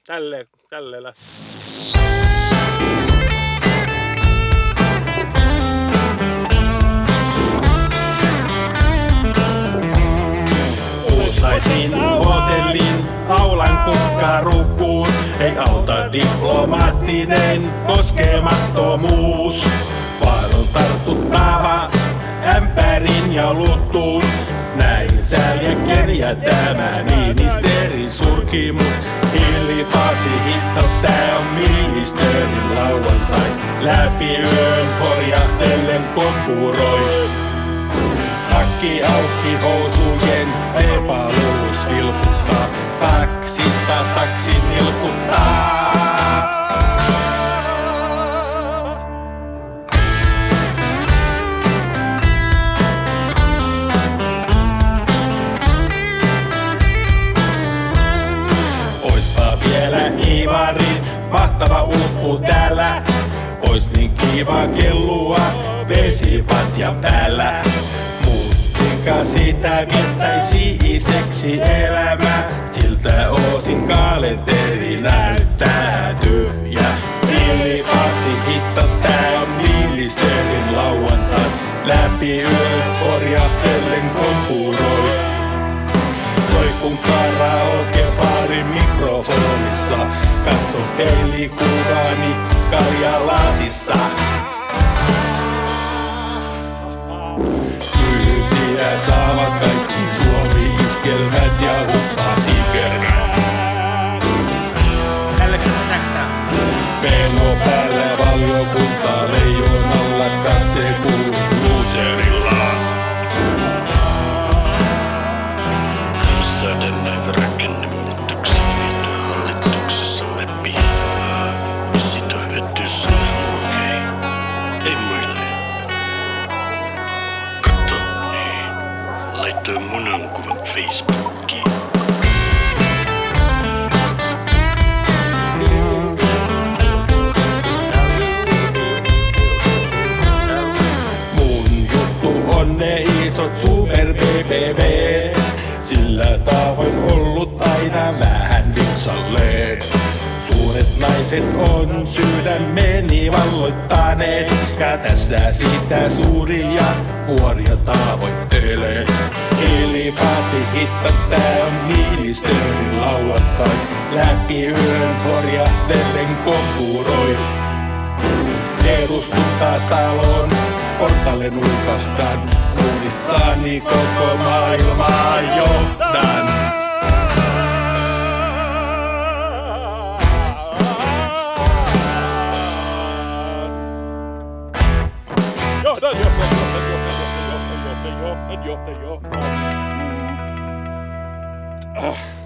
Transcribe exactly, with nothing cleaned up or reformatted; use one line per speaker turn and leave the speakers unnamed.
Tälleen, tälleen lähtee.
Uuslaisin hotellin aulan kukkarukuun. Ei auta diplomaattinen koskemattomuus, vaan on tartuttava ämpärin ja luttuun. Näin säljäkeriä tämä ministerin surkimus. Illipaati hitto, tää on ministerin lauantai. Läpi yön korjahtellen kompuroi. Takki auki housujen, se paluus vilkuttaa. Taksista taksi vilkuttaa. Oispa vielä Ivarin mahtava uppu täällä. Ois niin kiva kellua vesipatjan päällä. Muutenkaan sitä viettäisi iseksi elämä. Siltä osin kalenteri näyttää tyhjä. Illipaatti hitto, tää on ministerin lauantai. Läpi yön korjahtellen kompuroi. Roikun karaoke barin mikrofonissa. Katson peilikuvani kaljalasissa. Kyytiä saavat kaikki Suomi-iskelmät ja huppasikerät. Peno päällä valiokunta leijonalla, katse kuuluu luuserilla.
Kanssa rakennemuutoksen niitä hallituksessamme pihaa. Siitä hyötyy sana okei, ei muille. Katso niin, laittoin munankuvan Facebookiin.
Mun juttu on ne isot super B B V. Sillä tavoin ollut aina vähän vitsalleen. Suuret naiset on sydämeni valloittaneet. Ja tässä siitä suuria vuoria tavoittelee. Illipaatti hitto, tää on ministerin lauantai. Läpi yön korjahtellen kompuroi. Eduskuntatalon portalle nukahdan. Unissani koko maailmaa johdan.
Johdan, johdan, johdan, johdan, johdan, johdan, johdan, johdan, johdan, johdan. Ah.